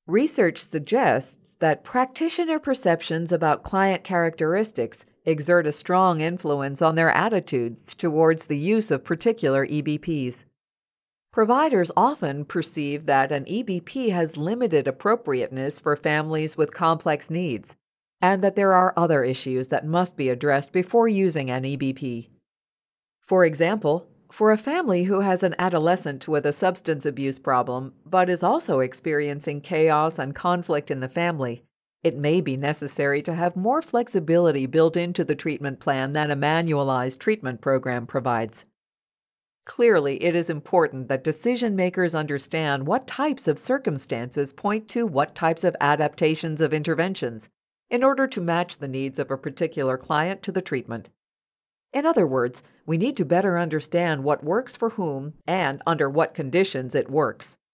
Research suggests that practitioner perceptions about client characteristics exert a strong influence on their attitudes towards the use of particular EBPs. Providers often perceive that an EBP has limited appropriateness for families with complex needs, and that there are other issues that must be addressed before using an EBP. For example, for a family who has an adolescent with a substance abuse problem but is also experiencing chaos and conflict in the family, it may be necessary to have more flexibility built into the treatment plan than a manualized treatment program provides. Clearly, it is important that decision makers understand what types of circumstances point to what types of adaptations of interventions in order to match the needs of a particular client to the treatment. In other words, we need to better understand what works for whom and under what conditions it works.